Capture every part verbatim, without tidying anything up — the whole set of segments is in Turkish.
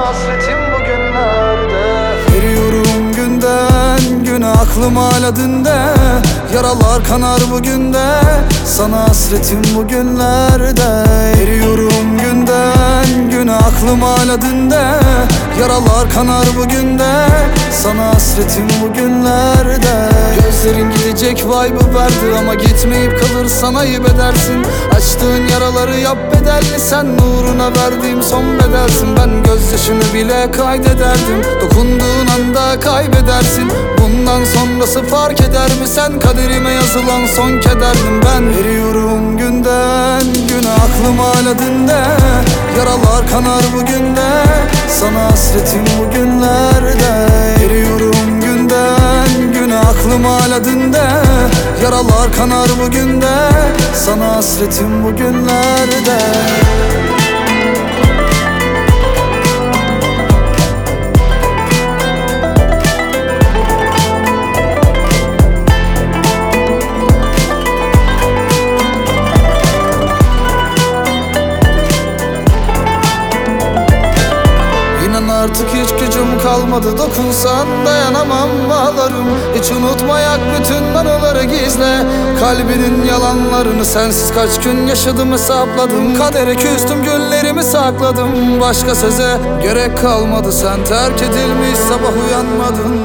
hasretim bugünlerde. Eriyorum günden güne, aklım hala dünde. Yaralar kanar bugün de, sana hasretim bugünlerde. Eriyorum günden güne, aklım hala dünde. Yaralar kanar bugün de, sana hasretim bugünlerde. Gözlerin gidecek vibe'ı verdi ama gitmeyip kalırsan ayıp edersin. Açtığın yaraları yap bedelli, sen uğruna verdiğim son bedelsin. Ben gözyaşını bile kaydederdim, dokunduğun anda kaybedersin. Bundan sonrası fark eder mi, sen kaderime yazılan son kederdim ben. Eriyorum günden güne, aklım hala dünde. Yaralar kanar bugün de, sana hasretim bugünlerde. Eriyorum günden güne, aklım hala dünde. Yaralar kanar bugün de, sana hasretim bugünlerde. Artık hiç gücüm kalmadı, dokunsan dayanamam ağlarım. Hiç unutmayak bütün anıları gizle, kalbinin yalanlarını. Sensiz kaç gün yaşadım hesapladım, kadere küstüm güllerimi sakladım. Başka söze gerek kalmadı, sen terk edilmiş sabah uyanmadın.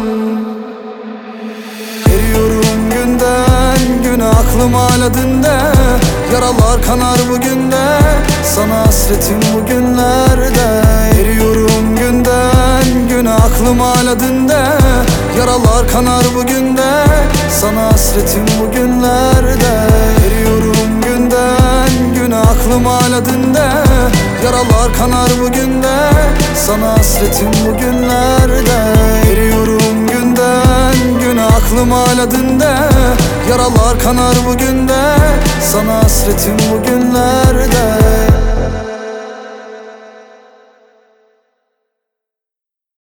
Eriyorum günden güne, aklım hala dünde. Yaralar kanar bugün de, sana hasretim bugünlerde. Eriyorum günden güne, aklım hala dünde. Yaralar kanar bugün de, sana hasretim bugünlerde. Eriyorum günden güne, aklım hala dünde. Yaralar kanar bugün de, sana hasretim bugünlerde. Eriyorum günden güne, aklım hala dünde. Yaralar kanar bugün de, sana hasretim bugünlerde.